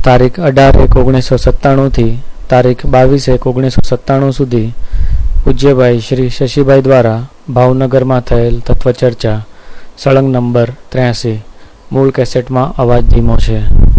તારીખ 18/1/1997 થી તારીખ 22/1/1997 સુધી પૂજ્યભાઈ શ્રી શશીભાઈ દ્વારા ભાવનગરમાં થયેલ તત્વચર્ચા સળંગ નંબર 83 મૂળ કેસેટમાં અવાજ ધીમો છે.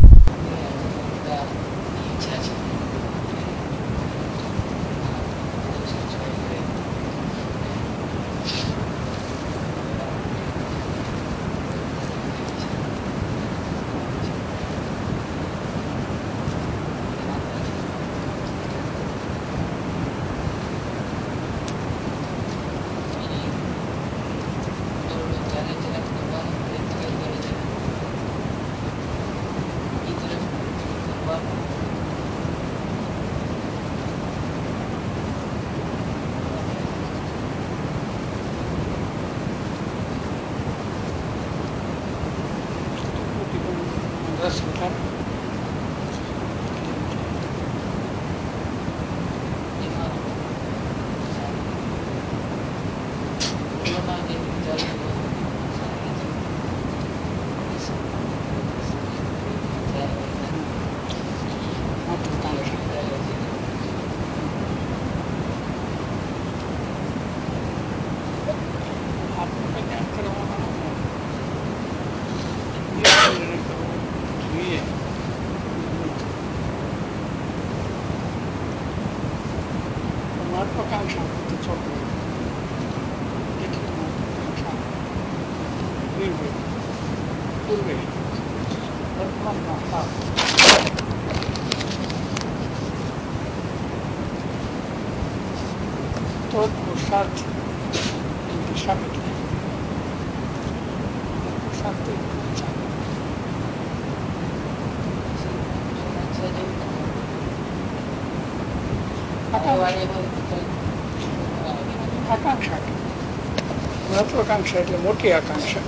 મહત્વાકાંક્ષા એટલે મોટી આકાંક્ષા.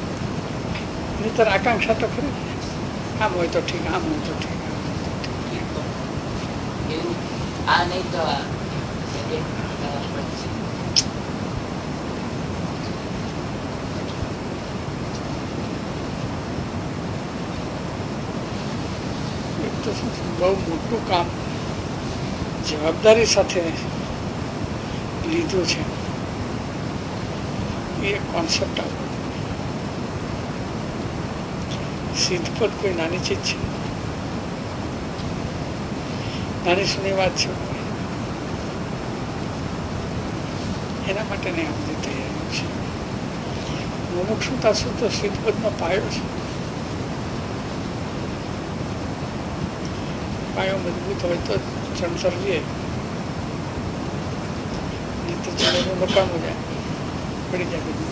નહીતર આકાંક્ષા તો ખરી, આમ હોય તો ઠીક, આમ હોય તો ઠીક. બહુ મોટું કામ જવાબદારી સાથે લીધું છે. એ કોન્સેપ્ટ આવ્યો. સિદ્ધપદ કોઈ નાની ચીજ છે? નાની સુની વાત છે? એના માટેની આ બધી તૈયારી છે. મુમુક્ષુતા શું તો સિદ્ધપદનો પાયો છે. પાયો મજબૂત હોય તો ચણતર રહે, નહીં તો ચણતરનું નકામું જાય, પડી જાય બધું.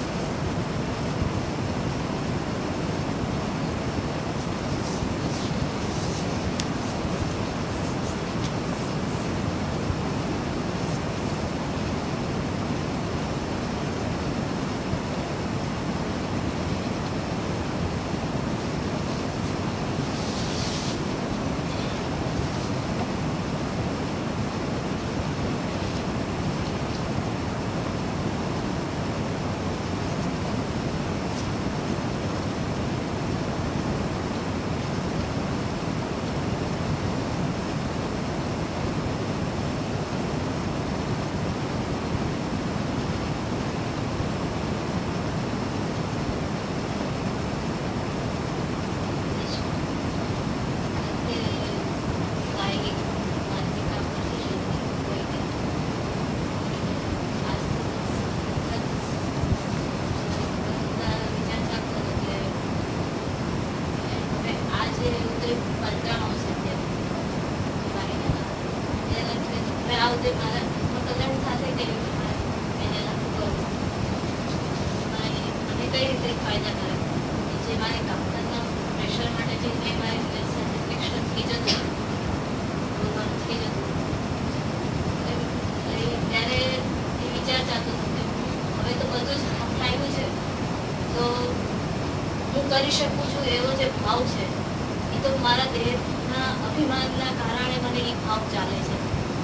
કરી શકું છું એવો જે ભાવ છે એ તો મારા દેહના અભિમાનના કારણે મને એ ભાવ ચાલે છે.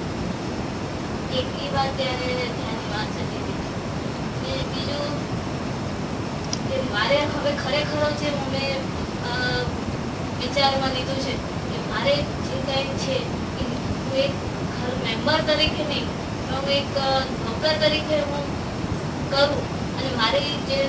એક વાત ત્યારે ધ્યાનની વાત હતી. બીજું કે મારે હવે ખરેખર જે મેં વિચારમાં લીધું છે કે મારે એક નોકર તરીકે હું કરું અને મારી જે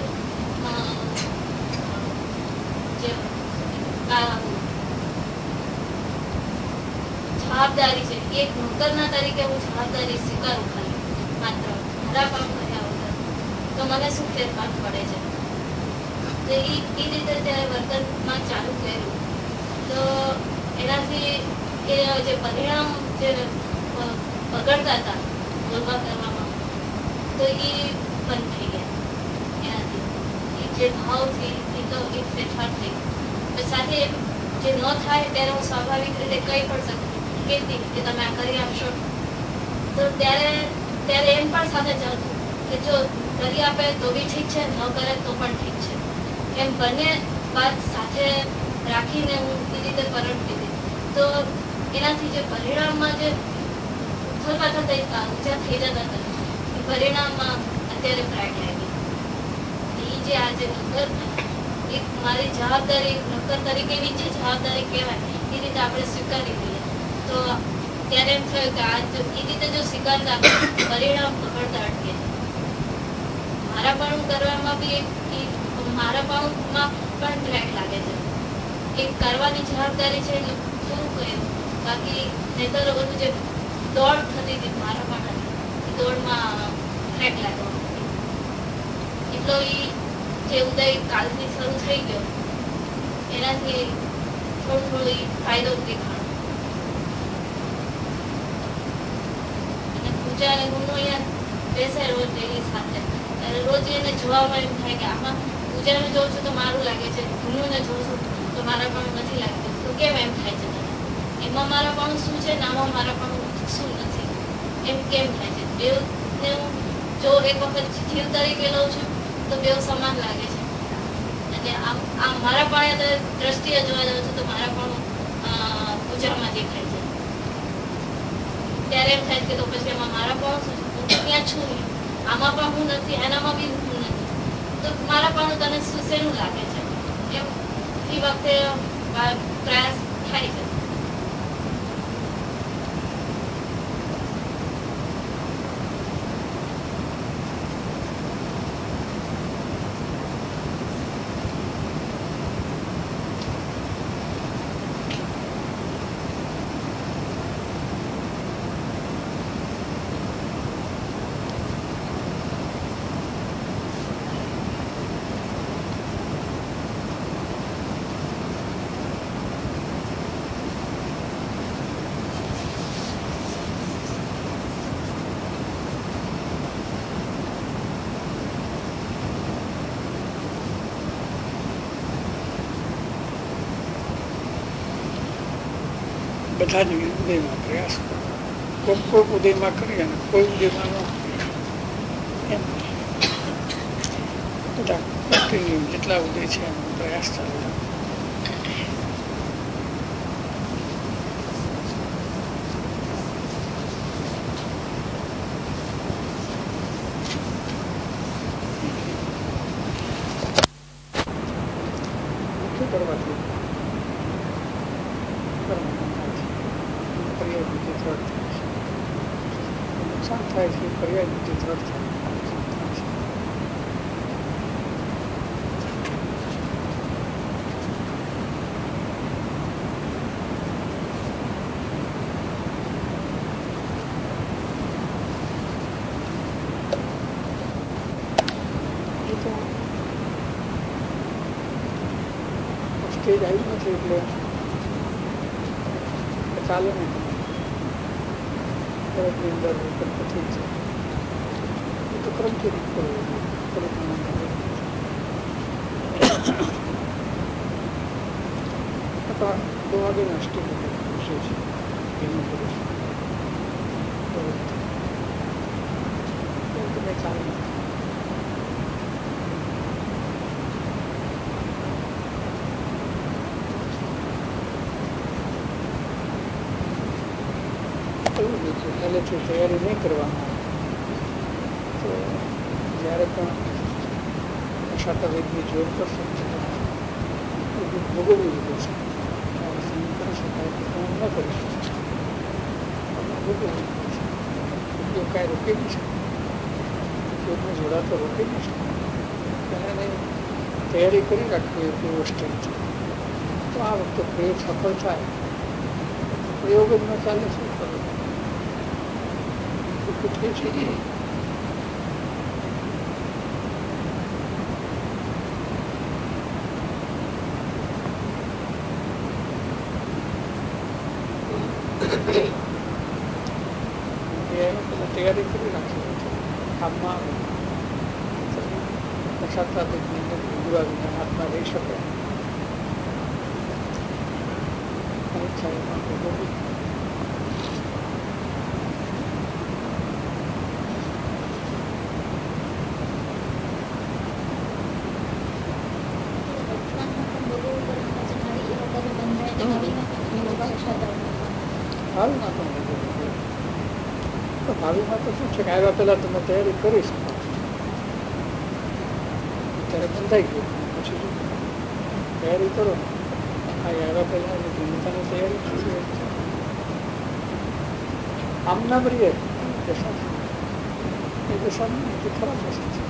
જવાબદારી છે એક નોકરના તરીકે હું જવાબદારી સ્વીકારું ખાલી માત્ર મારા કામ કર્યા વગર, તો મને શું ફેરફાર પડે છે. તો એ રીતે ત્યારે વર્તનમાં ચાલુ કર્યું તો એનાથી એ જે પરિણામ જે બગડતા હતા બોલવા કરવામાં, તો એ બંધ થઈ ગયા. એનાથી એ જે ભાવથી એ તો એક ફેરફાર થઈ ગયો. સાથે જે ન થાય ત્યારે હું સ્વાભાવિક રીતે કહી પણ શકું કહેતી કે તમે આ કરી આપશો, તો ત્યારે એમ પણ સાથે ચાલતું કે જો કરી આપે તો બી ઠીક છે, ન કરે તો પણ ઠીક છે. એમ બંને વાત સાથે રાખીને હું એ રીતે પરણતી હતી. તો એનાથી જે પરિણામમાં જે ઉથલપાથલ ઊંચા થઈ જતા હતા એ પરિણામમાં અત્યારે બ્રાઇટ લાગી. એ જે આજે નોકર એક મારી જવાબદારી નોકર તરીકેની જે જવાબદારી કહેવાય એ રીતે આપણે સ્વીકારી લઈએ તો ત્યારે એમ થયું કે આ એ રીતે જો સ્વીકારતા પરિણામ બગડતા અટકે. મારાપણું કરવામાં બી મારાપણુંમાં પણ ટ્રેક લાગે છે. એક કરવાની જવાબદારી છે એટલે પૂરું કર્યું, બાકી નહીતર બધું જે દોડ થતી હતી મારાપણ એ દોડમાં ટ્રેક લાગવા એટલો એ જે ઉદય કાલથી શરૂ થઈ ગયો એનાથી થોડું ફાયદો દેખાડો. અને પૂજા અને ગુનો અહીંયા બેસે રોજ ડેલી સાથે, રોજ એને જોવામાં એમ થાય કે આમાં પૂજાને જોઉં છું તો મારું લાગે છે, ગુનુને જોઉં છું તો મારા પણ નથી લાગતું. તો કેમ એમ થાય છે તને? એમાં મારા પણ શું છે ને આમાં મારા પણ શું નથી, એમ કેમ થાય છે? બેઉને હું જો એક વખત જીવ તરીકે લઉં છું તો બેઉ સમાન લાગે છે. એટલે આમ મારા પણ દ્રષ્ટિએ જોવા જાઉં છું તો મારા પણ પૂજામાં દેખાય છે. ત્યારે એમ થાય કે તો પછી એમાં મારા પણ શું છે? હું ત્યાં છું નહીં, આમાં પણ હું નથી, એનામાં બી હું નથી, તો મારા પણ તને શેનું લાગે છે? એમ એ વખતે પ્રયાસ થાય છે. બધા જ ઉદયમાં પ્રયાસ કરો. કોઈક ઉદયમાં કરી અને કોઈ ઉદયમાં ન એમ બધા કન્ટિન્યુ જેટલા ઉદય છે એનો પ્રયાસ ચાલુ રાખો. કરવાથી નુકસાન થાય છે, પર્યાય રીતે દ્રઢ થાય છે. એ તો સ્ટેજ આવી નથી એટલે ચાલે નહીં. તરફની અંદર પછી છે એ તો ક્રમથી રીત કરવો અથવા દો આગળના સ્ટેજ વિષય છે એનું કરું છું તો તમે ચાલે નથી. પહેલેથી તૈયારી નહીં કરવામાં આવે તો જ્યારે પણ શાતા વેદની જોડ કરશે ભોગવવું પડશે. ત્યારે સહન કરી શકાય કે સહન ન કરી શકાય ભોગવવું પડશે. યોગ કાંઈ રોકી નહીં શકે, યોગનો જોડા તો રોકી નહીં શકે. એને તૈયારી કરી રાખવી એ પૂર્વ સ્ટેજથી. તો આ વખતે પ્રયોગ સફળ થાય, પ્રયોગ જ ન ચાલે શું કરવું? કેટલી છે તૈયારી કરી રાખી કામમાં હાથમાં રહી શકે. ભાવિમાં તો શું છે કે આવ્યા પહેલા તમે તૈયારી કરી શકો, ત્યારે બંધાઈ ગયું. પછી તૈયારી કરો ને આવ્યા પહેલા ભૂમિકાની તૈયારી કરી. આમ ના કરીએ દશા એ દશા ખરાબ વસ્તુ છે.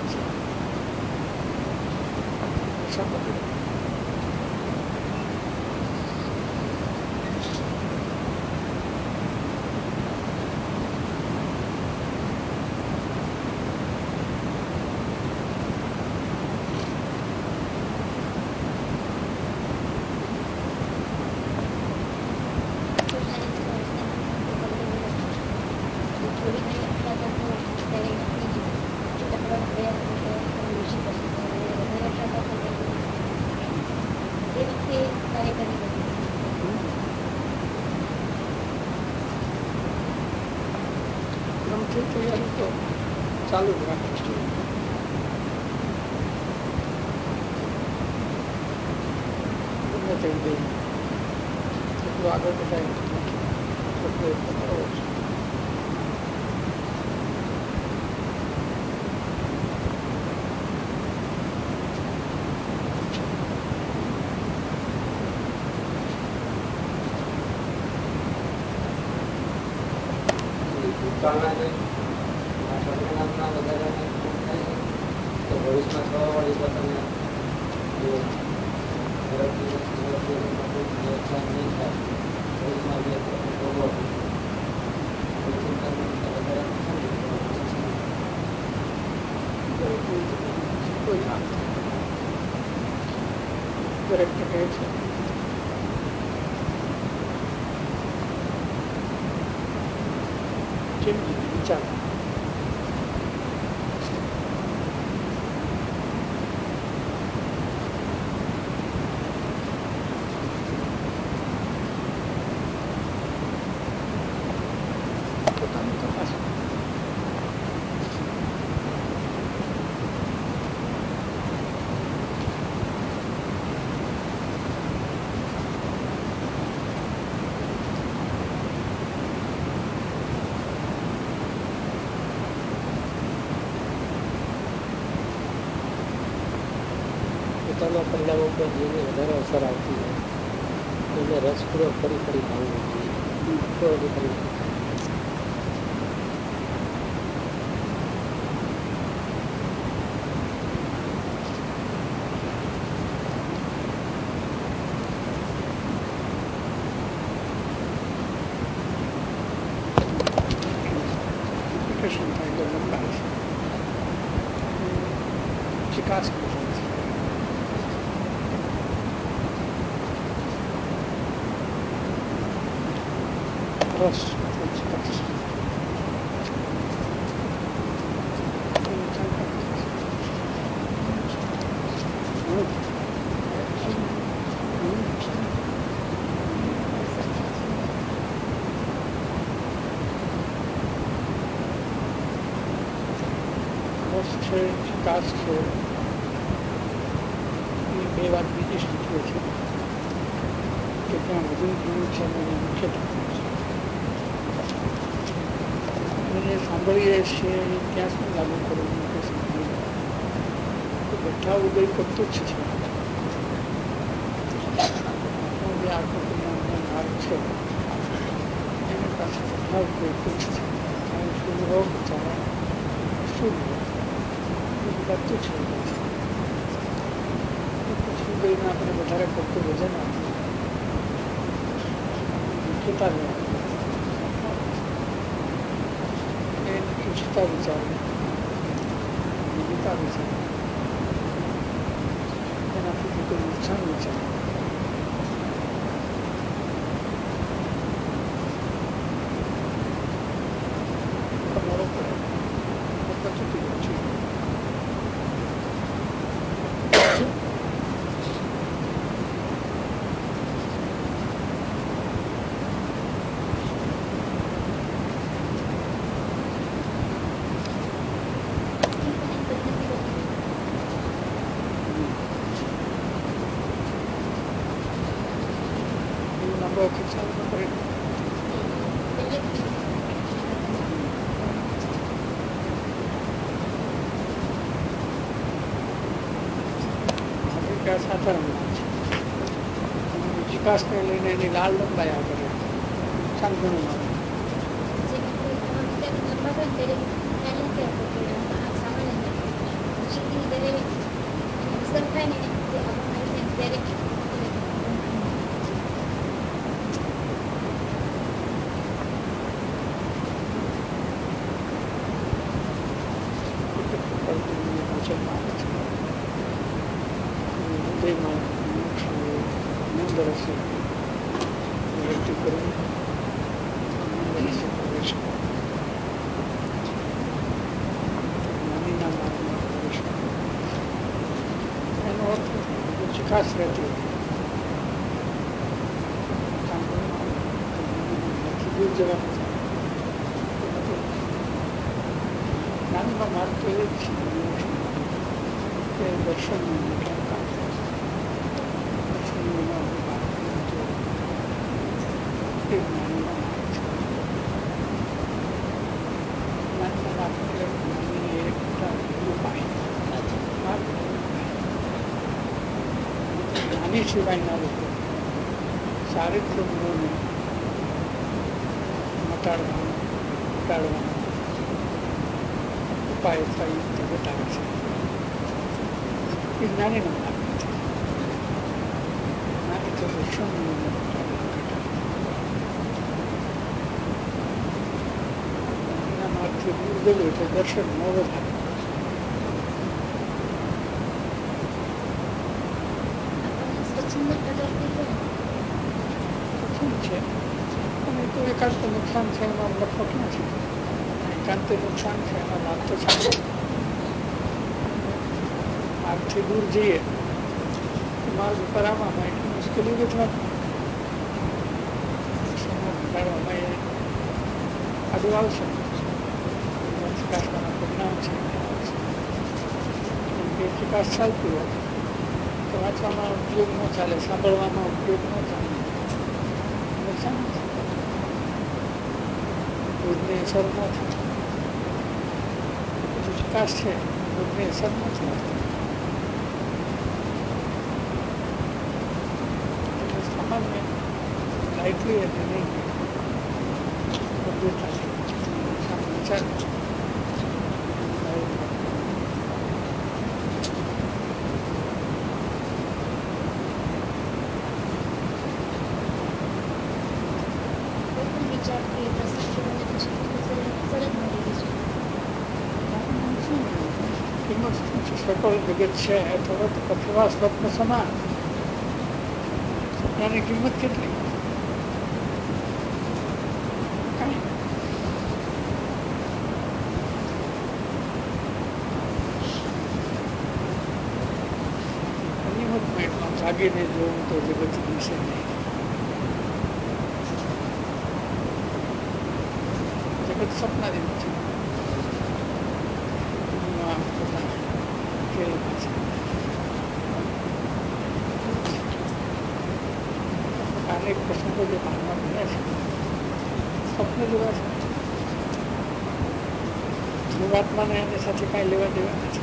તૈયારી તો ચાલુ જ રાખવી જોઈએ. ગમે તેવી દઈ એટલું આગળ બધાય પ્રયત્ન કરવો છે. દરેક કહે છે કેમ વિચાર પોતાની તપાસ પોતાના પરિણામો પર જેને વધારે અસર આવતી હોય એને રસપૂર્વક ફરી ફરી ભાવવું જોઈએ. ચિકાસ રસ ચિકાસ છે, ચિકાસ છે. એ બે વાત બીજી સૂચવે છે કે ત્યાં વધુ ઘણું છે અને મુખ્ય તત્વ છે. અને સાંભળીએ છીએ ત્યાં શું લાગુ કરવું કે સાંભળીએ તો બધા ઉદય કરતું જ છે. જે આકૃતિનો માર્ગ છે એની પાસે બધા ઉદય જ છે. રોગ ચારણ શું બધું છે. પછી ગઈને આપણે વધારે પડતું વજન આપીએ, મુખ્યતા ઉચ્ચતા વિચારવી, વિવિધતા વિચારવી, એનાથી કોઈ નુકસાન વિચારવું. વિકાસને લઈને એની લાલ લંબાઈ આગળ નુકસાન ઘણું આવે. ચિકાસ રહેતી દૂર જવાનું જ્ઞાનીમાં માર્ગ તો એ જ છે કે દર્શનનું મોટા કામ જ્ઞાનીમાં માર્ગ છે. જ્ઞાનીમાં માર્ગ જ્ઞાની એક મોટા ઉપાય માર્ગ જ્ઞાની સિવાયના લોકો ચારિત્ર ગુણોને ઘટાડવાનો ઉપાય અથવા યુક્તિ બતાવે છે. એ જ્ઞાનીનો માર્ગ નથી. જ્ઞાની તો દર્શન ગુણોને એના માર્ગથી દૂર ગયું એટલે દર્શન ન વધારે. એકાંત નુકસાન છે એમાં લખોટ નથી. એકાંત નુકસાન છે એમાં લાભ તો છે. માર્ગથી દૂર જઈએ તો માર્ગ ઉપર આવવામાં એટલી મુશ્કેલી વધવાની ઘટાડવામાં એ આડું આવશે. ચિકાસવાના પરિણામ છે એ ચિકાસ ચાલતી હોય તો વાંચવામાં ઉપયોગ ન ચાલે, સાંભળવામાં ઉપયોગ ન ચાલે, નુકસાન નથી. દૂધની અસર ન થાય. બધું ચિકાસ છે, દૂધની અસર નથી. એટલે સામાન્ય લાઇટલી અને નહીં ગંભીરતાથી વિચાર સકલ જગત છે થોડો કથવા સ્વપ્ન સમાન. સપનાની કિંમત કેટલી? અનિયમિત જાગીને જોવું તો જગત દિશે નહીં. જગત સપનાથી નથી. અનેક પ્રસંગો જે માનવા મળ્યા છે સ્વપ્ન જેવા છે. જીવાત્માને એની સાથે કાંઈ લેવા દેવા નથી.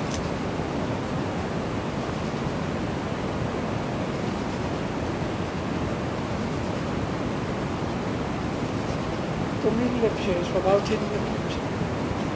તો નિર્લેપ છે, સ્વભાવથી નિર્લેપ છે.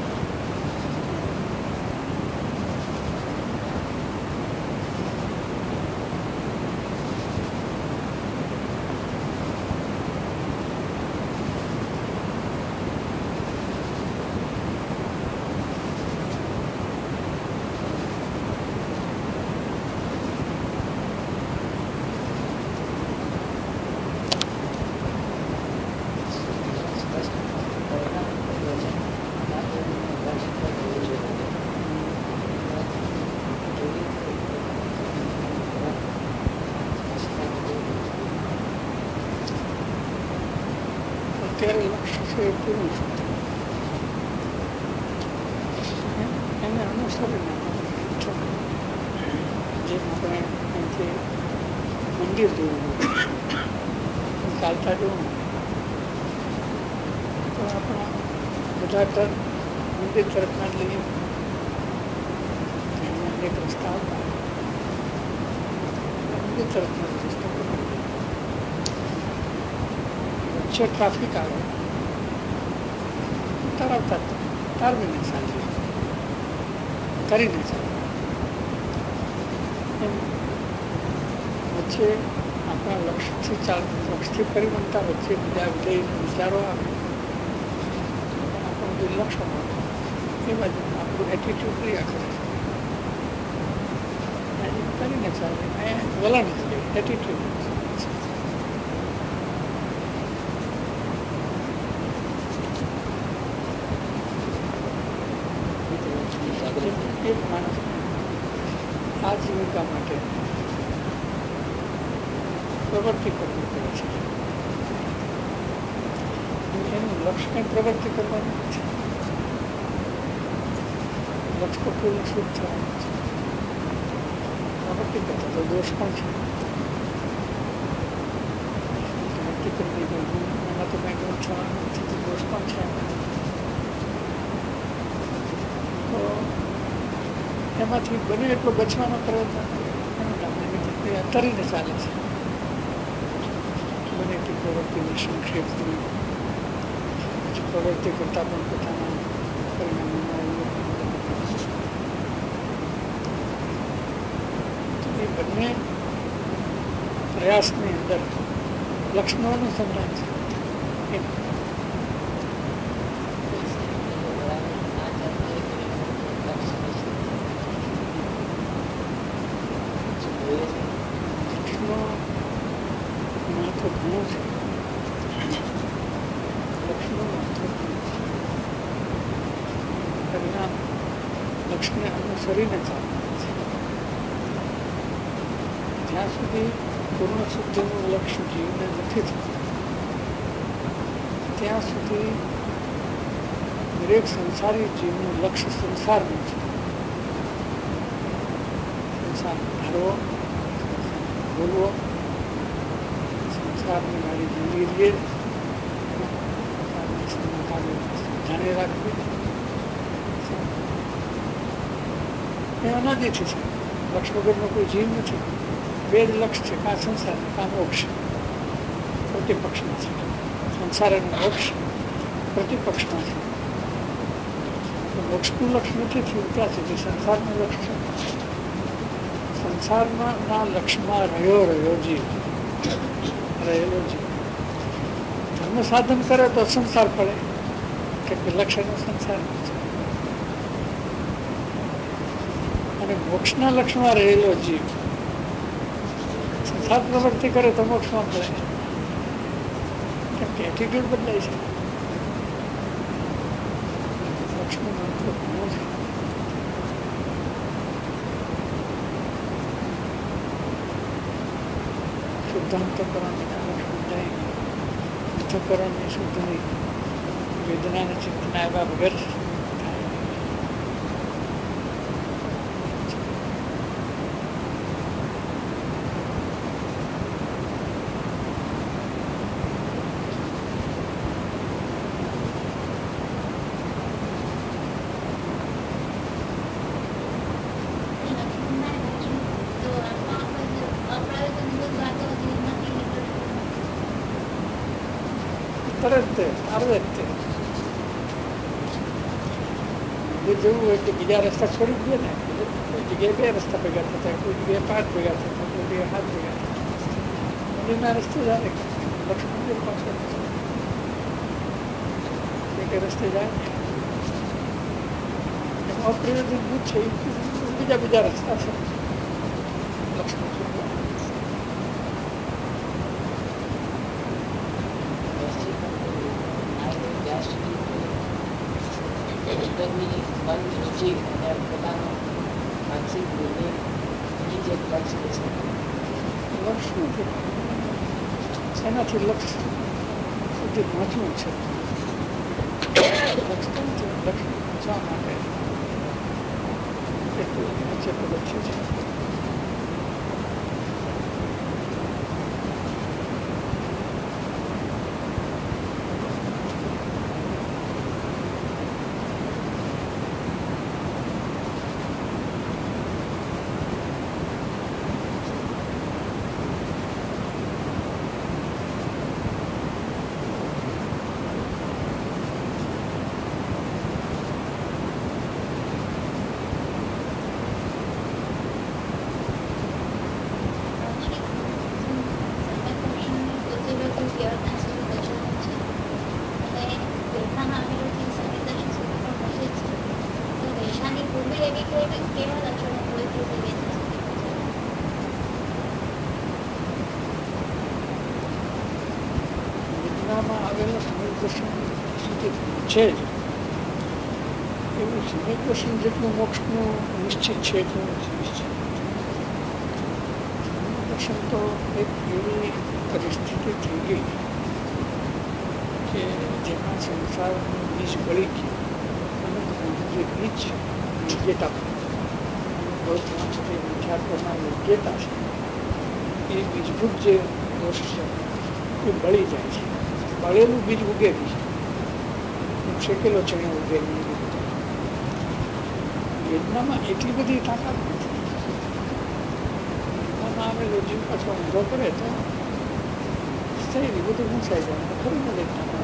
અત્યારે લક્ષ્ય છે એ પૂરું છે એને અનુસરીને જેમ આપણે અહીંથી મંદિર જોવું ચાલતા જવું તો આપણા બધા ટર્ન મંદિર તરફના જ લઈએ એમાં એક રસ્તા આવતા મંદિર તરફનો રસ્તો વચ્ચે ટ્રાફિક આવે તરત તારવીને ચાલે કરીને ચાલે એમ વચ્ચે આપણા લક્ષ્યથી પરિવર્તન વચ્ચે બીજા વિચારો આવે આપણું જે લક્ષ્ય મળે એ બાજુ આપણું એટીટ્યુડ ક્રિયા કરે કરીને ચાલે વલણ જ એટીટ્યુડ એક માણસ આજીવિકા માટે પ્રવૃત્તિ કરવી પડે છે એનું લક્ષ્ય કંઈ પ્રવૃત્તિ કરવાનું નથી લક્ષ્ય તો પૂરું શુદ્ધ થવાનું છે પ્રવૃત્તિ કરતા તો દોષ પણ છે પ્રવૃત્તિ કરવી એમાં તો કંઈ દોષ થવાનું નથી તો દોષ પણ છે તો એમાંથી બને એટલો બચવાનો પ્રયત્ન તરીને ચાલે છે બને એટલી પ્રવૃત્તિને સંક્ષેપ કરી પછી પ્રવૃત્તિ કરતાં પણ પોતાના પરિણામોમાં એ બંને પ્રયાસની અંદર લક્ષ્યનું અનુસંધાન છે લક્ષ્યને અનુસરીને ચાલવાનું છે જ્યાં સુધી પૂર્ણ શુદ્ધિનું લક્ષ્ય જીવને નથી થતું ત્યાં સુધી દરેક સંસારી જીવનું લક્ષ્ય સંસારનું છે સંસાર ધારવો બોલવો સંસારની મારી જિંદગી જાણી રાખવી એ અનાદિથી છે લક્ષ્ય વગરનો કોઈ જીવ નથી બે જ લક્ષ્ય છે કાં સંસાર કાં મોક્ષ પ્રતિપક્ષમાં છે સંસાર અને મોક્ષ પ્રતિપક્ષમાં છે મોક્ષનું લક્ષ્ય નથી થયું ત્યાં સુધી સંસારનું લક્ષ્ય છે સંસારના લક્ષ્યમાં રહેલો જીવ ધર્મ સાધન કરે તો સંસાર પડે કે લક્ષ્યનો સંસાર છે અને મોક્ષના લક્ષ્યમાં રહેલો જીવ સંસાર પ્રવૃત્તિ કરે તો મોક્ષમાં પડે કેમ કે એટીટ્યુડ બદલાય છે મોક્ષનું મંત્ર ઘણું છે શુદ્ધાંતકરણ અંતકરણની શુદ્ધિ વેદનાને ચિંતન આવ્યા વગર જવું હોય તો બીજા રસ્તા છોડી દે ને કોઈ જગ્યાએ બે રસ્તા ભેગા થતા કોઈ જગ્યાએ 5 ભેગા થતા કોઈ જગ્યાએ 7 ભેગા થતા મંદિરના રસ્તે જાય લક્ષ્મી મંદિર પાછળ એક રસ્તે જાય એમાં અપ્રયોજનભૂત છે બીજા રસ્તા છે લક્ષ્મી એનાથી લક્ષ્ય સુધી પહોંચવું છે. લક્ષ્મણથી લક્ષ્મી પહોંચવા માટે એટલું નીચે પગથિયું છે. આવેલા સમીર દર્શન સુધી છે જ એવું સમીર દર્શન જેટલું મોક્ષનું નિશ્ચિત છે એટલું નિશ્ચિત. દર્શન તો એક એવી પરિસ્થિતિ થઈ ગઈ કે જેમાં સંસારનું બીજ ગળી ગયું અને જે બીજ યોગ્યતા વિદ્યાર્થીઓના યોગ્યતા છે એ બીજભૂત જે દોષ છે એ બળી જાય છે. બળેલું બીજ ઉગે છે, શેકેલો ચણ્યો ઉગે નહીં. વેદનામાં એટલી બધી તાકાત નથી. વેદનામાં આવેલો જીવ પાછો ઊંધો કરે તો થઈ બધું મૂંઝાઈ જાય ખરી વેદનામાં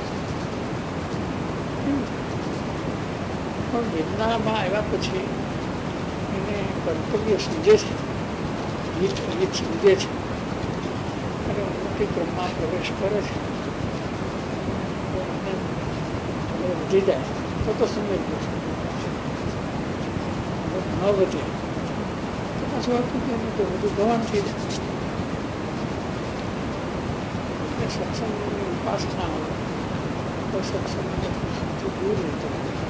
પણ વેદનામાં આવ્યા પછી એને કર્તવ્ય સમજે છે, ગીત સમજે છે અને ઉન્નતિ ક્રમમાં પ્રવેશ કરે છે. વધી જાય તો સમજ ન વધે તો પાછું હતું કે બધું ગવાન થઈ જાય. સત્સંગની ઉપાસના હોય તો સત્સંગથી દૂર રહેતો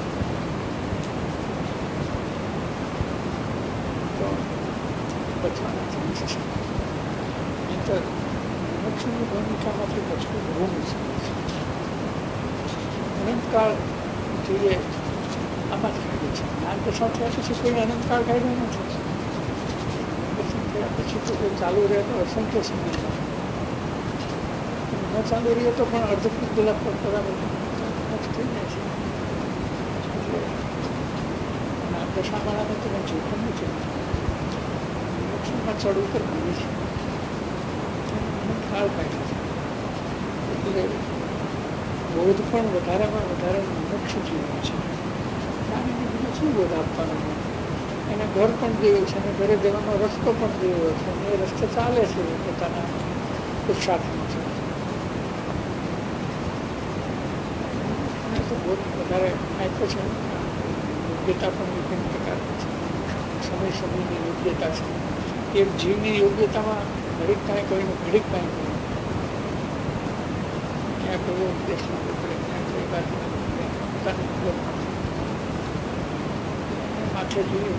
તો બચવાના ચાન્સ છે. નહીંતર મોક્ષની ભૂમિકામાંથી બચવું બહુ મુશ્કેલ છે. અનંતકાળ જોઈએ આમાં જ કાઢ્યું છે. જ્ઞાન દશા થયા પછી કોઈ અનંતકાળ કાઢ્યો નથી. દર્શન થયા પછી તો કોઈ ચાલુ રહે તો અસંખ્ય સમય ન ચાલુ રહે તો પણ અર્ધકૃત બધા બરાબર થઈ જાય છે. એટલે જ્ઞાન દશાવાળાને તમે જોખમ નથી. મોક્ષમાં ચડ ઉતર બની છે. અનંતકાળ કાઢ્યો છે. એટલે બોધ પણ વધારેમાં વધારે મોક્ષ જીવન છે. કારણ એને બીજું શું બોધ આપવાનો? એને ઘર પણ દેવું છે અને ઘરે જવાનો રસ્તો પણ દેવો છે અને એ રસ્તે ચાલે છે પોતાના પુરુષાર્થમાં છે. એને તો બોધ વધારે આપ્યો છે. યોગ્યતા પણ વિભિન્ન પ્રકારની છે. સમય સમયની યોગ્યતા છે. એક જીવની યોગ્યતામાં ઘડીક કાંઈ કોઈનું ઘડીક કાંઈ નહીં. ક્યાં કોઈ ઉપદેશમાં પડે, ક્યાં કોઈ વાત પોતાની માથે જોઈએ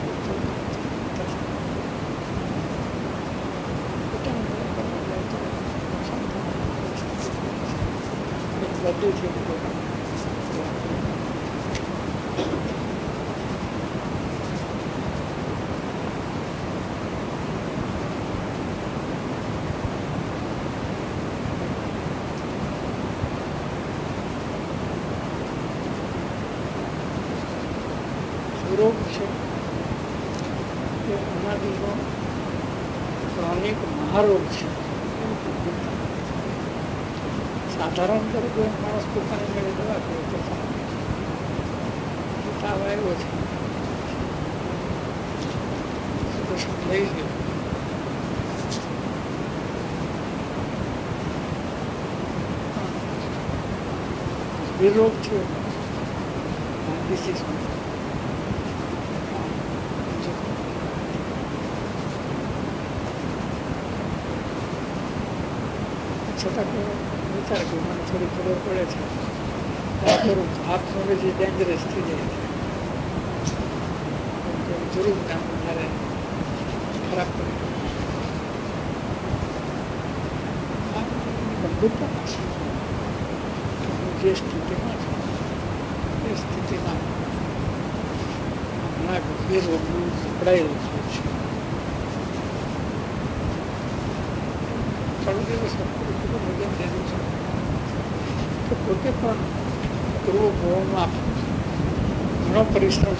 બધું છે. રોગ છે એ અનાદિનો ક્રોનિક મહારોગ છે. સાધારણ તરીકે માણસ પોતાની મેળે દવા કરે તો તાવ આવ્યો છે લઈ ગયો. વિરોગ છે ડિસીઝ છતાં વિચાર કે મને થોડી ખબર પડે છે કરું હાથ નોલેજ ડેન્જરસ થઈ જાય છે. જરૂર કામ વધારે ખરાબ પડે ગંભીરતા જે સ્થિતિમાં છે એ સ્થિતિમાં ઘણા ગંભીર રોગનું પકડાયેલું છે. થોડું દિવસ ભોજન લેવું છે તો પોતે પણ પૂર્વ ભોગમાં ઘણો પરિશ્રમ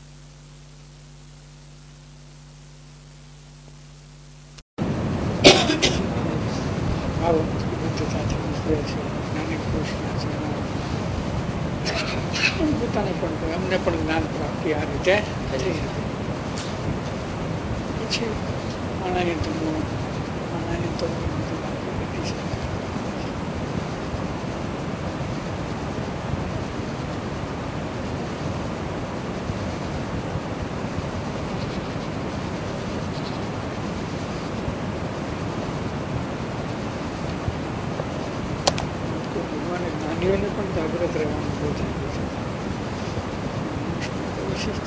પોતાને પણ અમને પણ જ્ઞાન પ્રાપ્તિ આ રીતે થઈ હતી. પછી આનાયંતનું જ્ઞાનીઓને પણ જાગૃત રહેવાનું બહુ થઈ ગયું છે. વિશિષ્ટ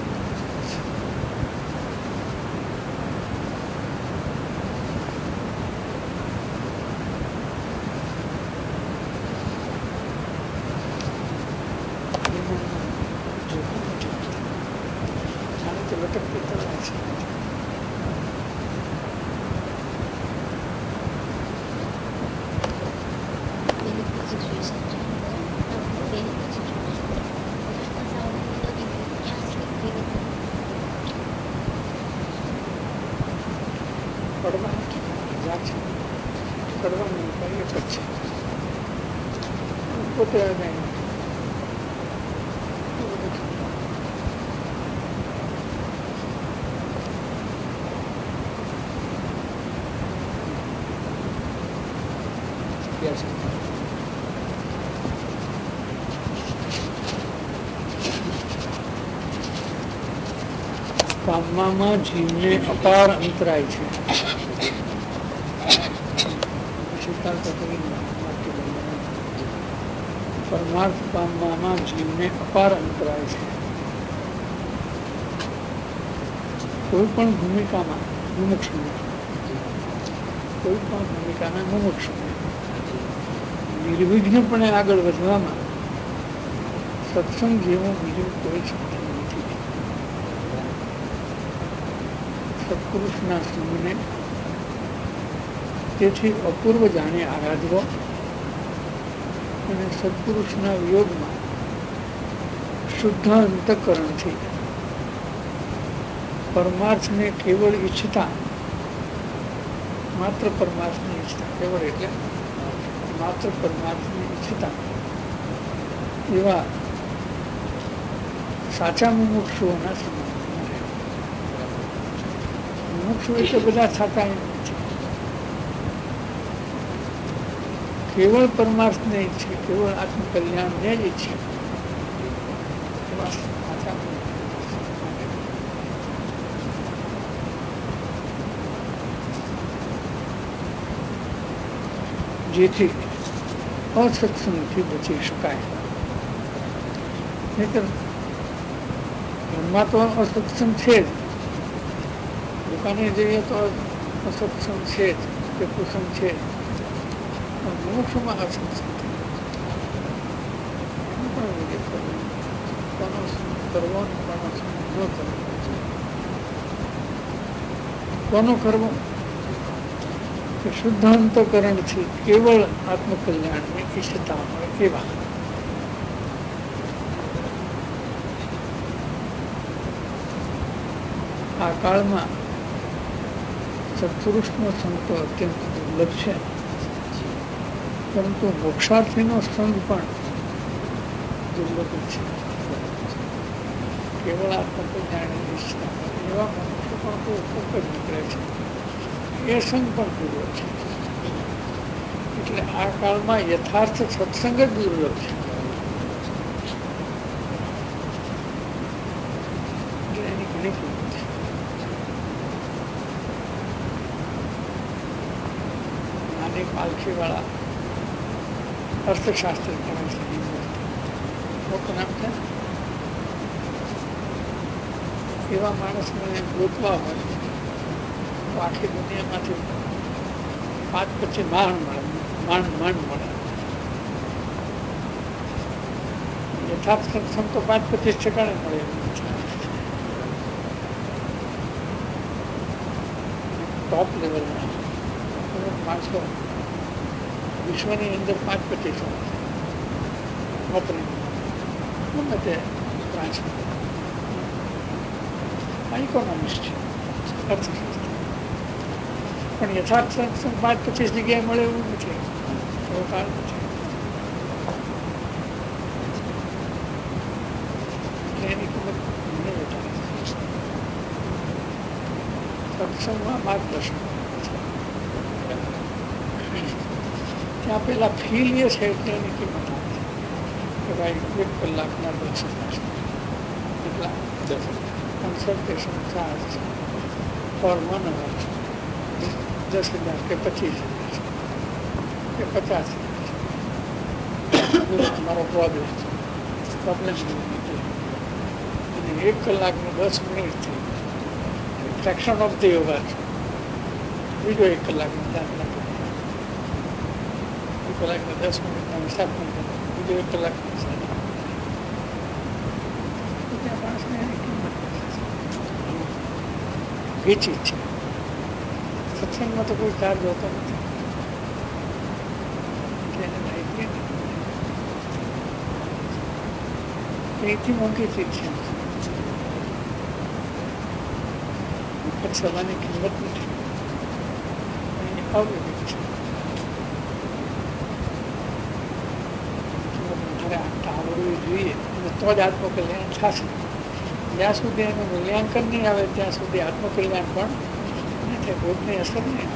લટકતી તળાવ છે. પડવાનું ઉપાય એક જ છે. પોતે પામવામાં જીવને અપાર અંતરાય છે. પરમાર્થ પામવામાં જીવને અપાર અંતરાય છે. કોઈ પણ ભૂમિકામાં મુમુક્ષુ નિર્વિઘ્નપણે આગળ વધવામાં સત્સંગ જેવું બીજું કોઈ સાધન નથી. સત્પુરુષના સંગને તેથી અપૂર્વ જાણે આરાધવો અને સત્પુરુષના વિયોગમાં શુદ્ધ અંતઃકરણથી પરમાર્થને કેવળ ઈચ્છતા, માત્ર પરમાર્થને ઈચ્છતા, કેવળ એટલે માત્ર પરમાર્થને ઈચ્છતા એવા સાચા મુમુક્ષુઓના સમાન રહે. મુમુક્ષુ એટલે બધા સાચા નથી. કેવળ પરમાર્થને ઈચ્છે, કેવળ આત્મકલ્યાણને જ ઈચ્છે એવા સાચા જેથી અસત્સંગથી બચી શકાય. નહીતર ઘરમાં તો અસત્સંગ છે જ, દુકાને જઈએ તો અસત્સંગ છે જ, કે કુસંગ છે જ. મોક્ષમાં અસત્સંગ એનું પણ વિવેક કરવો, કોનો કરવો ને કોનો ન કરવો, કોનો કરવો કે શુદ્ધ અંતઃકરણથી કેવળ આત્મકલ્યાણને ઈચ્છતા હોય એવા. આ કાળમાં સત્પુરુષનો સંગ તો અત્યંત દુર્લભ છે, પરંતુ મોક્ષાર્થીનો સંગ પણ દુર્લભ છે. કેવળ આત્મકલ્યાણની ઈચ્છતા એવા મનુષ્ય પણ કોઈ કોક જ નીકળે છે. એ સંગ પણ દુર્લભ છે. એટલે આ કાળમાં યથાર્થ સત્સંગ જ દુર્લભ છે. એટલે એની ઘણી કિંમત છે. નાની પાલખીવાળા અર્થશાસ્ત્ર કરે છે. મોટું નામ છે. એવા માણસને ગોતવા હોય તો આખી દુનિયામાંથી 5-25 માણ મળે. યથાર્થ સત્સંગ તો 5-25 ઠેકાણે મળે. ટોપ લેવલના અમુક માણસો વિશ્વની અંદર 5-25 નોકરી ગમે તે બ્રાન્ચમાં ઇકોનોમિસ્ટ છે, અર્થશાસ્ત્ર. પણ યથાર્થ સત્સંગ 5-25 જગ્યાએ મળે એવું નથી, એવો કારણ નથી. એની કિંમત મને વધારે સત્સંગમાં માર્ગદર્શન ત્યાં પેલા ફી લે છે એટલે એની કિંમત આવે છે કે ભાઈ 1 કલાકના 10 એટલા કન્સલ્ટેશન ચાર્જ ફોર 1 અવર 10,000 કે 25,000 કે 50,000 તમારો પ્રોબ્લેમ અને 1 કલાકનું 10 મિનિટથી ફ્રેક્શન ઓફ ધી અવર બીજો 1 કલાકનો દાખલા 1 કલાકના 10 મિનિટના હિસાબ પણ કરો, બીજો 1 કલાકનો હિસાબ. ત્યાં માણસને એની કિંમત વેચી છે. સત્સંગમાં તો કોઈ ચાર્જ હોતો નથી એટલે એને માહિતી એથી મોંઘી ચીજ છે. સભાની કિંમત નથી, અવૈધિક છે. મારે આવડવું જોઈએ અને તો જ આત્મકલ્યાણ થશે. જ્યાં સુધી એનું મૂલ્યાંકન નહીં આવે ત્યાં સુધી આત્મકલ્યાણ પણ નહીં થાય, ભોગની અસર નહીં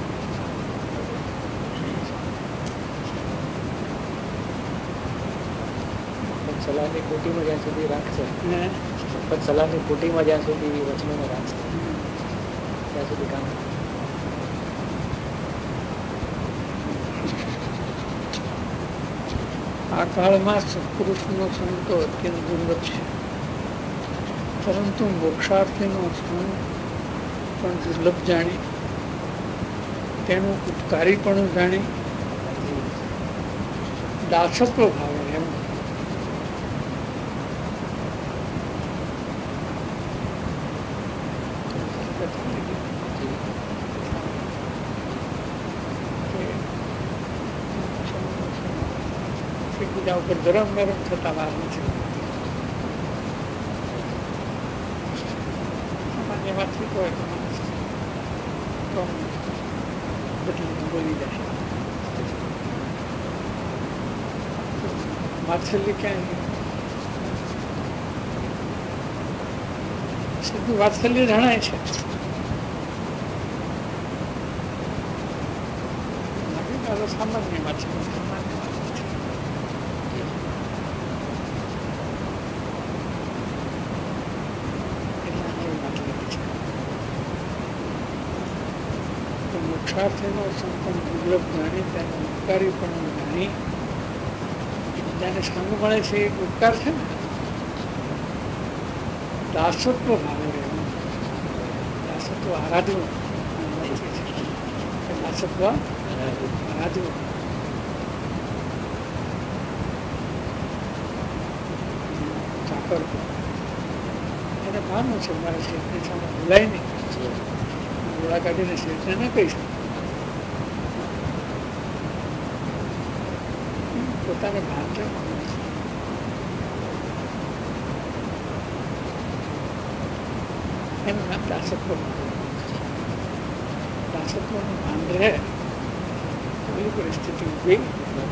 આવે. સલાહની કોટીમાં જ્યાં સુધી રાખશે, સલાહની કોટીમાં જ્યાં સુધી વચનોમાં રાખશે ત્યાં સુધી કામ. આ કાળમાં સત્પુરુષનો સંગ તો અત્યંત દુર્લભ છે, પરંતુ મોક્ષાર્થીનો સંગ પણ દુર્લભ જાણી, તેનું ઉપકારીપણું જાણી દાસત્વ ભાવે એમ એકબીજા ઉપર ગરમ ગરમ થતા વાર નથી. સામાન્ય વાતચીત હોય તો માણસ તો બદલીને બોલી જાય. વાત્સલ્ય ક્યાંય સીધું વાત્સલ્ય જણાય છે. સામાન્ય વાત છે, સામાન્ય વાત છે. મોક્ષાર્થીનો સંપન્ન દુર્લભ જાણી તેનો ઉપકારી પણ જાણી બીજાને સંગ મળે છે એક ઉપકાર છે ને. દાસત્વ ભાવે રહેવું, દાસત્વ આરાધવું, દાસત્વ આરાધવું. ચાકર એને ભાવનું છે મારે શેઠની સામે બોલાય નહીં, ગોળા કાઢીને શેઠને ન કહી શકે. પોતાને ભાન રહેવાનું, એનું નામ દાસત્વ. દાસત્વનું ભાન રહે એવી પરિસ્થિતિ ઉભી.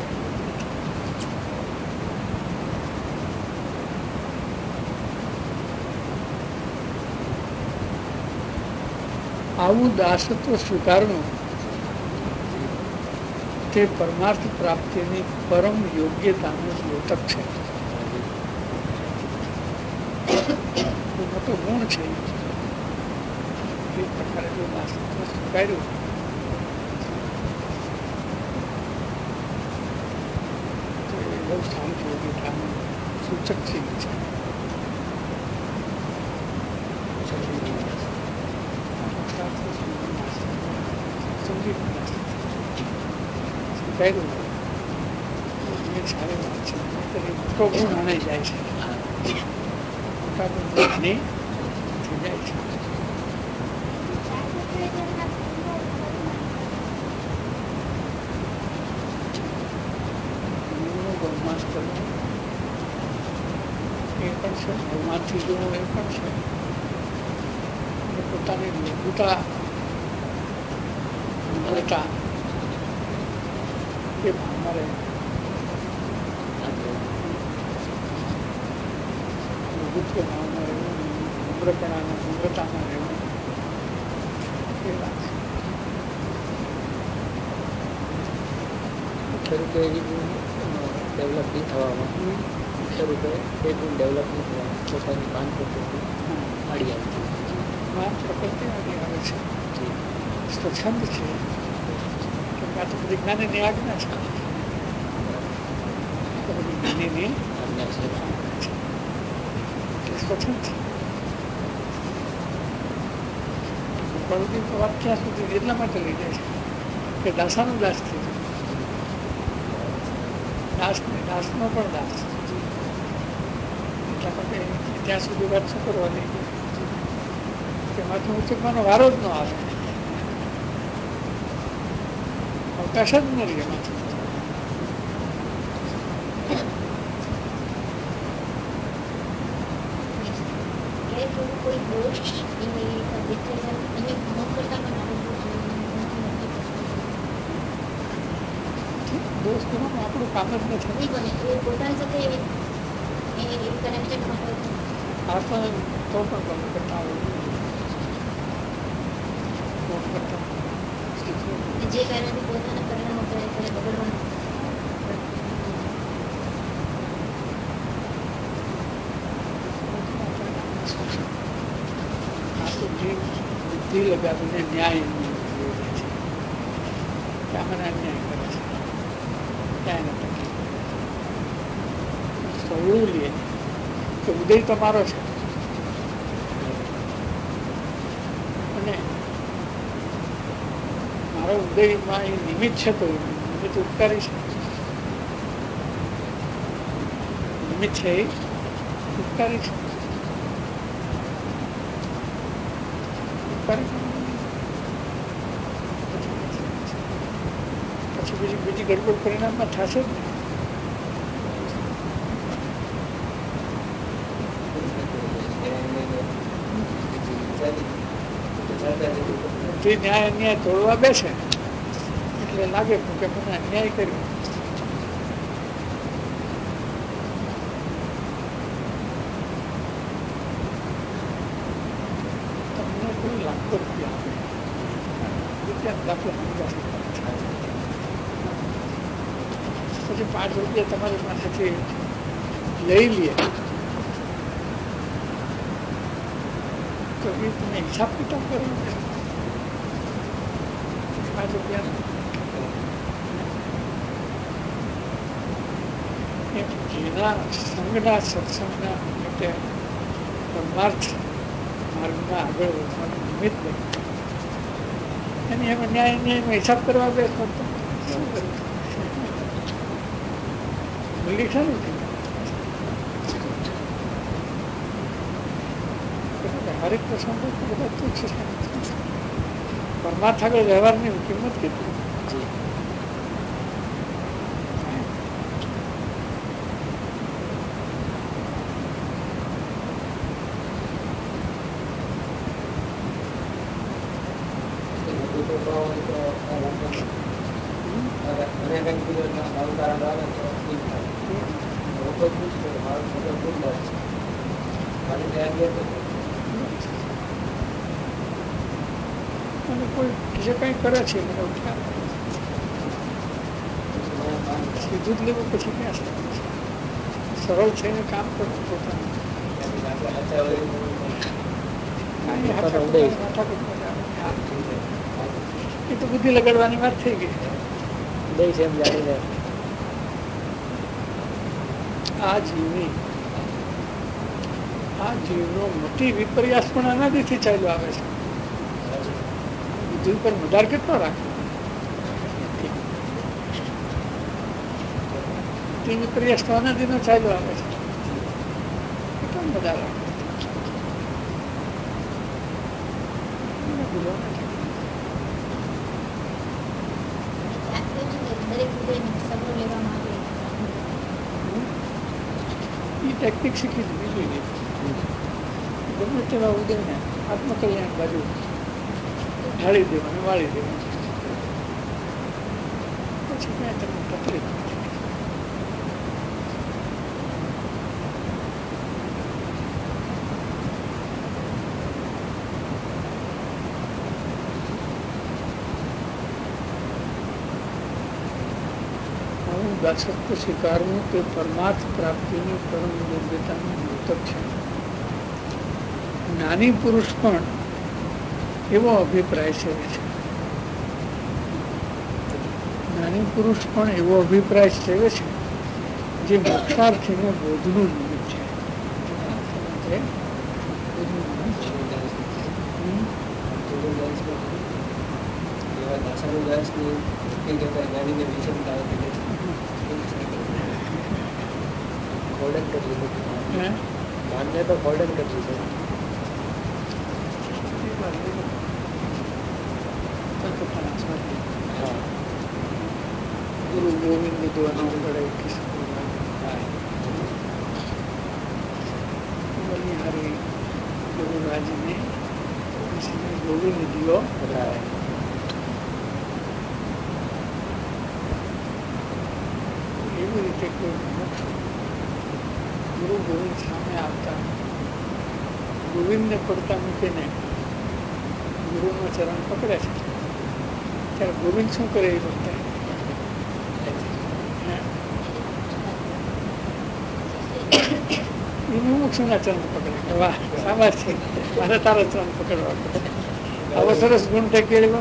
આવું દાસત્વ સ્વીકારવું તે પરમાર્થ પ્રાપ્તિની પરમ યોગ્યતાનું દ્યોતક છે. મોટો ગુણ છે. એ પ્રકારે જો દાસત્વ સ્વીકાર્યું તો એ બહુ સારી યોગ્યતાનું સૂચક છે. સારી વાત છે. મોટો ગુણ હણાઈ જાય છે, મોટા ગુણ હણી થઈ જાય છે. બહુમાસ કરવું એ પણ છે, બહુમાનથી જોવું એ પણ છે, અને પોતાની લઘુતા નમ્રતા એ ભાવના રહે. લઘુત્વ ભાવના રહેવું, નમ્રતામાં રહેવું એ વાત છે. ખેડૂતો એ ગુણ ડેવલપ નહીં થવામાં, ખેડૂતો એ ગુણ ડેવલપ નહીં થવામાં પોતાની કામ પ્રકૃતિ આડી આવતી. કામ પ્રકૃતિ આડી આવે છે, સ્વચ્છંદ છે, કે આ તો બધી જ્ઞાનીની આજ્ઞા છે, બધી જ્ઞાનીની આજ્ઞા છે, સ્વચ્છંદ છે. પડતી વાત ક્યાં સુધી એટલા માટે લઈ જાય છે કે દાસાનું દાસ થઈ જાય, દાસનો પણ દાસ. એટલા માટે ત્યાં સુધી વાત શું કરવાની કે માથું ઉચકવાનો વારો જ ન આવે, અવકાશ જ ન રહે માથું. કોઈ દોષ દોષ કરવાનું આપણું કામ જ નથી. પોતાની સાથે કનેક્ટેડ આ પણ તો પણ ગમે કરતા હોય જે કારણે પોતાના પરિણામો બગડવાનું. બુદ્ધિ લગાવીને ન્યાય કે આમાં અન્યાય કરે છે, ક્યાંય નથી. સવળું લે કે ઉદય તમારો છે અને મારો ઉદયમાં એ નિમિત્ત છે, તો નિમિત્ત ઉપકારી છે, નિમિત્ત છે એ ઉપકારી છે. પછી બીજી ગડબડ પરિણામમાં થશે જ નહીં. જે ન્યાય અન્યાય તોડવા બેસે એટલે લાગે કે મને અન્યાય કર્યો. તમને કોઈ લાખો રૂપિયા આપે, દાખલો સમજાશે, પછી 5 રૂપિયા તમારી પાસેથી લઈ લે તો એ તમે હિસાબ કિતાબ કરવો છે. 5 રૂપિયા જેના સંઘના સત્સંગના માટે પરમાર્થ માર્ગમાં આગળ વધવાનું નિમિત્ત બને એની એમ ન્યાયનો હિસાબ કરવા બેસો તો શું કરવું? મૂલ્ય સારું છે. હરેક પ્રસંગો બધા તુચ્છ છે. પરમાર્થ આગળ વ્યવહારની કિંમત કેટલી? અને કોઈ જે કંઈ કરે છે મને ઉઠાવે સીધું જ લેવું, પછી ક્યાં સરળ છે ને કામ કરવું પોતાનું. એ તો બુદ્ધિ લગાડવાની વાત થઈ ગઈ. આ જીવનો મોટી વિપર્યાસ પણ અનાદિથી ચાલ્યો આવે છે. બુદ્ધિ ઉપર મદાર કેટલો રાખે? તેની પ્રયાસ તો અનાદિનો ચાલ્યો આવે છે. કેટલા બધા લાગે ભૂલો નથી. એ ટેકનિક શીખી લીધી જોઈએ. ગમે તેવા ઉદયને આત્મકલ્યાણ બાજુ ઢાળી દેવાનું, વાળી દેવાનું, પછી ક્યાં તમને તકલીફ નથી. દાસત્વ સ્વીકારવું તે પરમાર્થ પ્રાપ્તિની પરમ યોગ્યતાનું દ્યોતક છે. જ્ઞાની પુરુષ પણ એવો અભિપ્રાય સેવે છે. જ્ઞાની પુરુષ પણ એવો અભિપ્રાય સેવે છે જે મોક્ષાર્થીને બોધનું નિમિત્ત છે. ખોડન કરી લીધું, માન્ય તો ખોડન કરી લીધું. ગુરુ ગોવિંદ દ્વારા પડે બલિહારી ગુરુરાજને ગોવિંદ દિયો એવી રીતે કોઈ ગુરુ ગોવિંદ સામે આવતા ગોવિંદને પડતા મૂકીને ગુરુનો ચરણ પકડે છે ત્યારે ગોવિંદ શું કરે એ વખતે મુમુક્ષુના ચરણ પકડે. વાહ, શાબાશ છે, મારે તારો ચરણ પકડવા. આવો સરસ ગુણ તે કેળવો.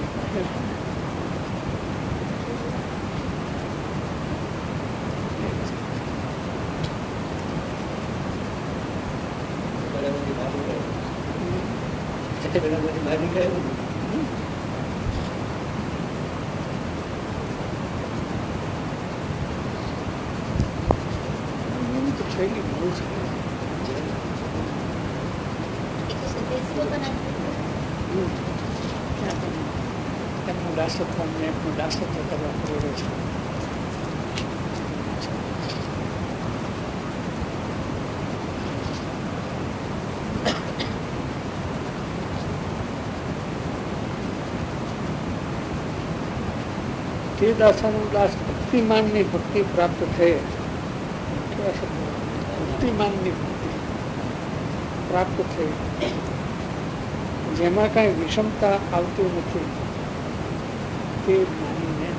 એમનું દાસત્વ એમનું દાસત્વ કરવા પ્રેરે છે. તે દાસાનું દાસ ભક્તિમાનની ભક્તિ પ્રાપ્ત થઈ. ભક્તિમાનની ભક્તિ પ્રાપ્ત થઈ જેમાં કઈ વિષમતા આવતી નથી તે જ્ઞાનીને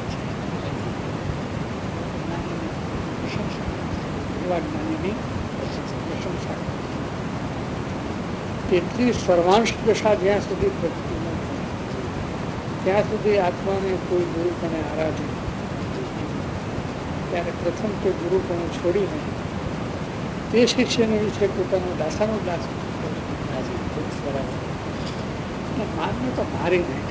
એવા જ્ઞાનીની પ્રશંસા. તેટલી સર્વાંશ દશા જ્યાં સુધી પ્રગતિ ન થાય ત્યાં સુધી આત્માને કોઈ ગુરુપણે આરાધે ત્યારે પ્રથમ તે ગુરુપણું છોડીને તે શિષ્યને વિશે પોતાનો દાસાનો દાસ માનને તો મારી નાખે.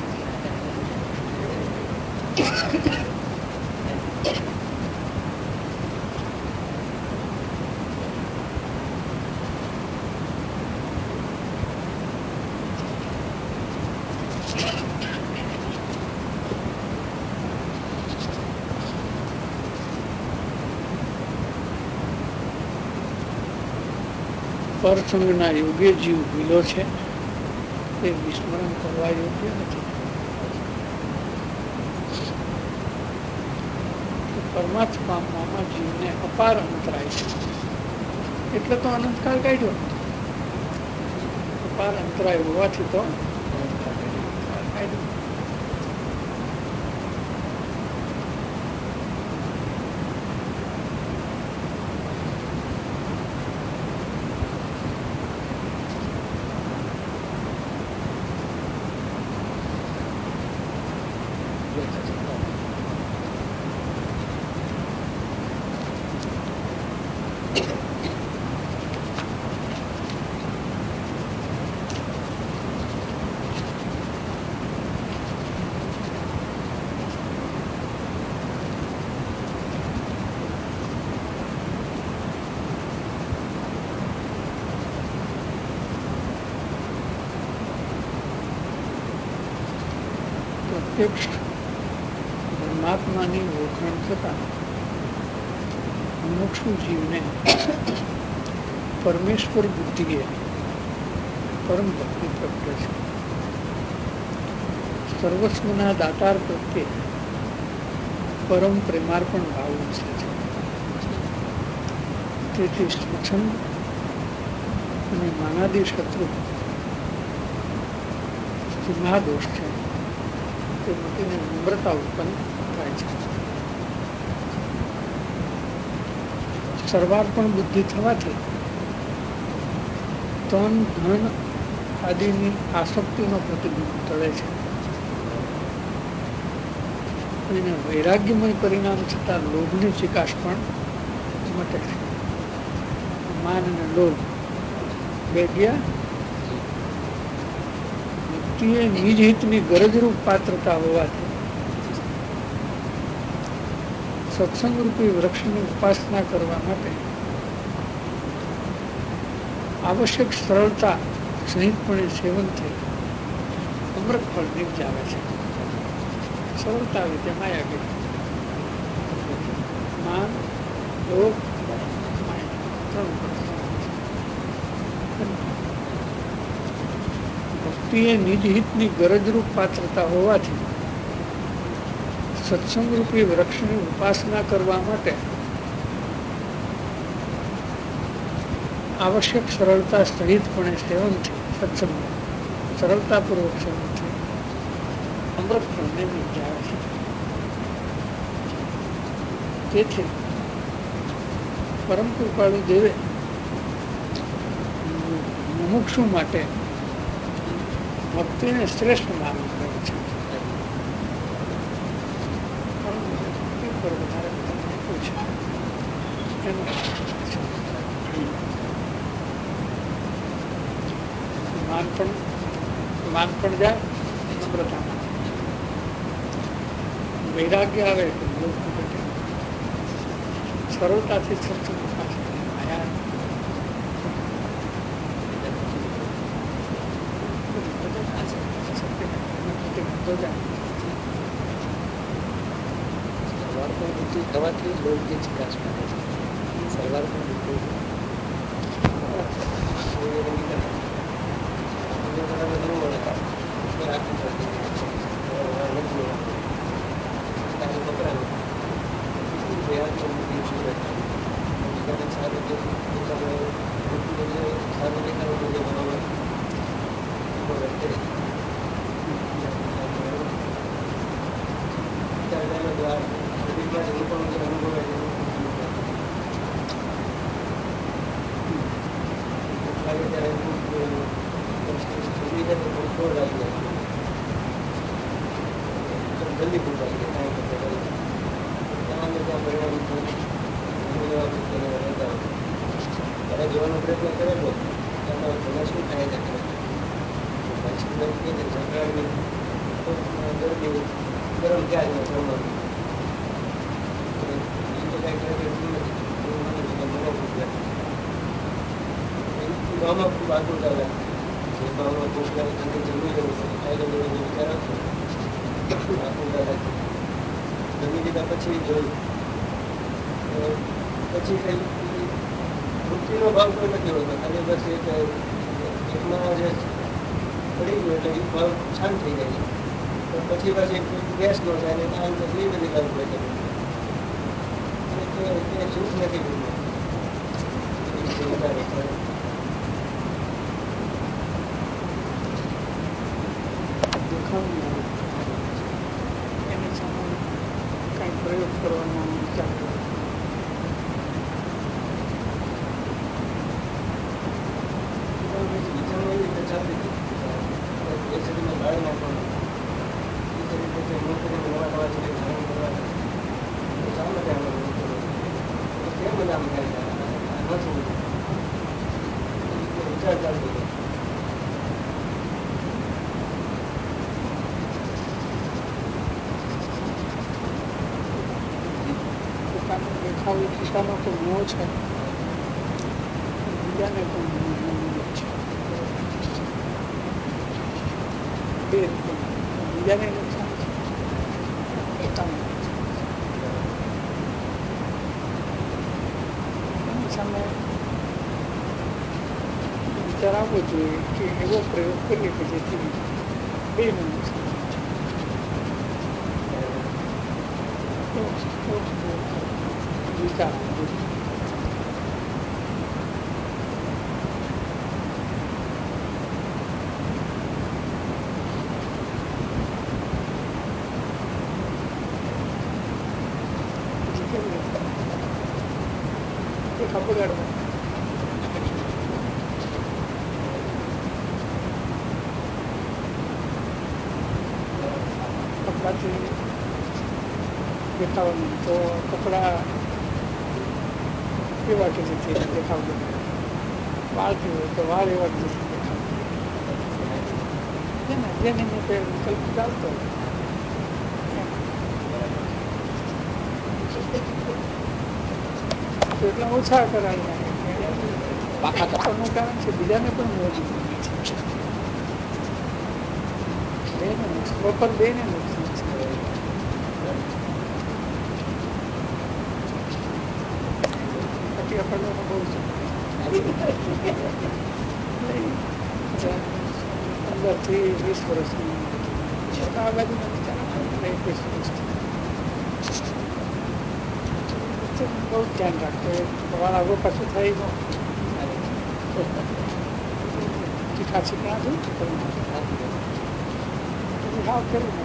પરસંગના યોગ્ય જીવ ભીલો છે એ વિસ્મરણ કરવા યોગ્ય નથી. પરમાર્થ પામવામાં જીવને અપાર અંતરાય છે એટલે તો અનંતકાળ કાઢ્યો. અપાર અંતરાય હોવાથી તો કાઢ્યો. પ્રત્યક્ષ પરમાત્માની ઓળખાણ થતા મુમુક્ષુ જીવને પરમેશ્વર બુદ્ધિએ પરમ ભક્તિ પ્રગટે છે. સર્વસ્વના દાતાર પ્રત્યે પરમ પ્રેમાર્પણ ભાવ વિશે છે. તેથી સ્વચ્છંદ અને માનાદી શત્રુ જે મહાદોષ છે તે મૂકીને નમ્રતા ઉત્પન્ન થાય છે. સર્વાર્પણ બુદ્ધિ થવાથી તન ધન આદિની આસક્તિનો પ્રતિબિંબ તળે છે. અને વૈરાગ્યમય પરિણામ છતાં લોભની ચિકાશ પણ મટે છે. માન અને લોભ બે ગયા. વ્યક્તિએ નિજ હિતની ગરજરૂપ પાત્રતા હોવાથી સત્સંગરૂપી વૃક્ષની ઉપાસના કરવા માટે આવશ્યક સરળતા સહિતપણે સેવનથી અમૃત ફળ નિપજાવે છે. સરળતા વિદ્યા માયા ગઈ. માન લોભ માયા ભક્તિએ નિજ હિતની ગરજરૂપ પાત્રતા હોવાથી સત્સંગરૂપી વૃક્ષની ઉપાસના કરવા માટે આવશ્યક સરળતા સહિતપણે સેવનથી સત્સંગ સરળતાપૂર્વક સેવનથી અમૃત ફળને નિપજાવે છે. તેથી પરમ કૃપાળુ દેવે મુમુક્ષુ માટે ભક્તિને શ્રેષ્ઠ માનવું કર્યું છે. ભક્તિ પર વધારે આપ્યું છે એનું માન પણ જાય, નમ્રતા વૈરાગ્ય આવે તો લોક ઘટે. સરળતાથી સત્સંગ આયા સર્વાર્પણ બુદ્ધિ થવાથી લોભની ચિકાશ મળે છે. સર્વાર્પણ બુદ્ધિ જોવાનો પ્રયત્ન કરેલો એમાં શું થાય છે ગરમ ક્યાં જમવાનું ભાવમાં ખૂબ આગળ ચાલે જે ભાવમાં ખૂબ જમી જવું વિચાર આપશો જમી લીધા પછી જોયું પછી કઈ વૃત્તિનો ભાવ કોઈ નથી હોતો. ખાલી બસ એકમાં જે પડી ગયું એટલે એ ભાવ શાંત થઈ જાય છે. પણ પછી પાછી ગેસ ન થાય ને આ બધી બધી કામ હોય છે. સુખ નથી મળતું. એની સામે કંઈ પ્રયોગ કરવાનો વિચાર કરો. દેખાવી દિશાનો તો મોહ છે, બીજાને પણ મોહ છે. બે રીતે બીજાને નુકસાન છે, સામે વિચાર આવવો જોઈએ કે એવો પ્રયોગ કરીએ કે જેથી બેને નુકસાન વિચાર આવવો જોઈએ. બગાડવા કપડાથી દેખાવાનું તો કપડા એવા કે જેથી દેખાવું, વાળથી હોય તો વાળ એવા કે જેથી દેખાવું, જેને વિકલ્પ ચાલતો હોય એટલા ઓછા કરાવી નાખે. પાકાનું કારણ છે બીજાને પણ મોજી છે, વખત બેને નુકસાન છે. પછી આપણને બહુ પંદરથી 20 વર્ષની આ બાજુના વિચાર 21 વર્ષથી બહુ ધ્યાન રાખતો. સવાલ આગળ પાછું થઈ ગયું તીખા છીકણા છું હાવ કર્યું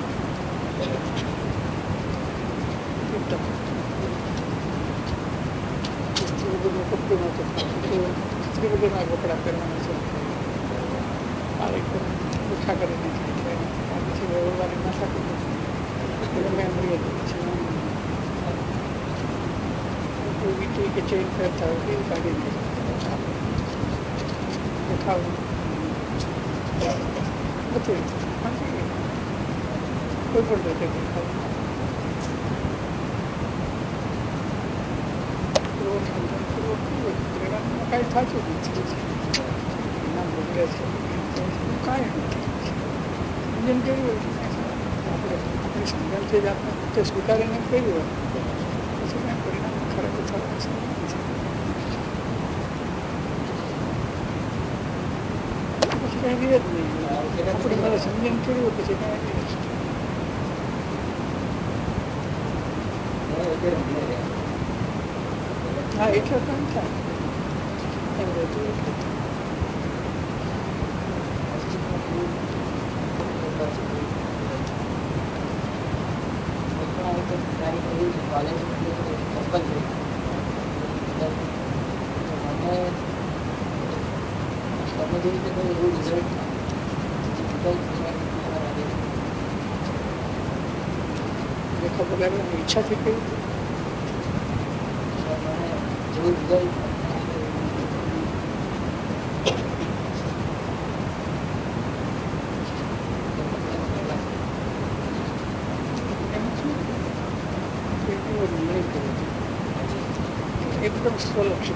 સ્ત્રી વગરનું કપડું નહોતું, સ્ત્રી વગરના કપડાં પહેરવાના છે. આ એકદમ ઓછા કરી નાખે એટલે પછી વ્યવહારની માથા કરી મેમરી હતી વીટી કે ચેન પહેરતા હોય એ કાઢી દેખાવું નથી, કોઈ પણ રીતે દેખાવું કાંઈ થતું નથી, નામ બગડે છે કાંઈ સમજણ કેવી હોય આપણે આપણી સમજણથી જ આપણે પોતે સ્વીકારીને કહ્યું હોય પછી કાંઈ પરિણામ ખરાબ થવાનું છે. પછી કાંઈ રહે જ નહીં, આપણી મારે સમજણ કર્યું હોય પછી કાંઈ હા એટલે કામ થાય એમ રહેતું એટલે ખબર લાગવાની ઈચ્છાથી કહ્યું એકદમ સ્વલક્ષિત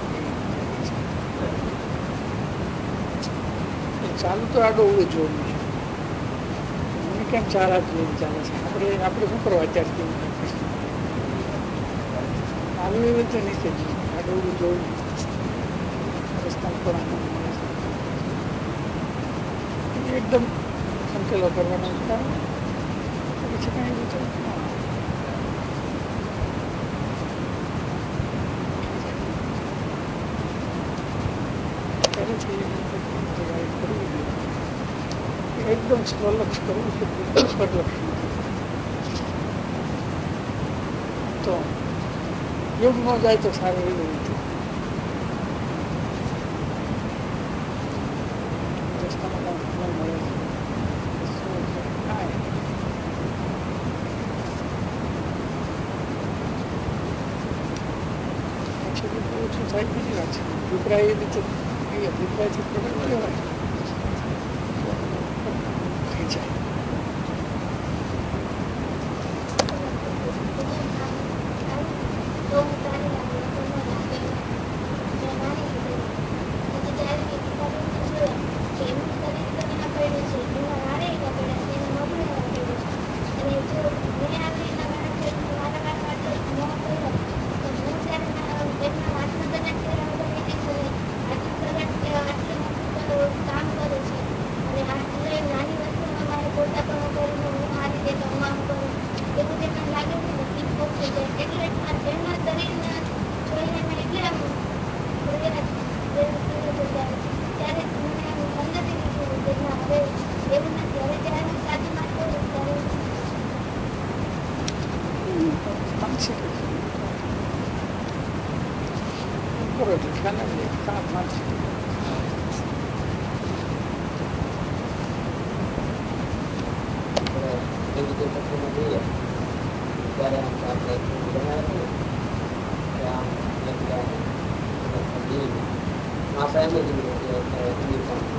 ચાલુ તો આડો ઉડો જોવું છે. મને કેમ ચાર હાથ જોઈને ચાલે છે, આપણે શું કરવા અત્યારથી ચાલુ એવી રીતે નીચે આડો ઉડું જોવું રસ્તા પર એકદમ સંકેલો કરવાનો પછી કાંઈ વિચાર એકદમ સ્વલક્ષ કરવું છે, બિલકુલ સ્વલક્ષ તો યોગ ન જાય તો સારું એવું રસ્તામાં કાંઈ મળે છે ઓછું થાય બીજી વાત છે. અભિપ્રાય એ રીતે અભિપ્રાયથી પ્રોડક્ટ કહેવાય થઈ જાય. પેટમાં વાસણ કરો એટલે ખ્યાલ આવી જાય કામ માનશે. એવી રીતે તત્વમાં જોઈએ ત્યારે આમ આપણે બનાવે કે આમ આ સાહેબ જ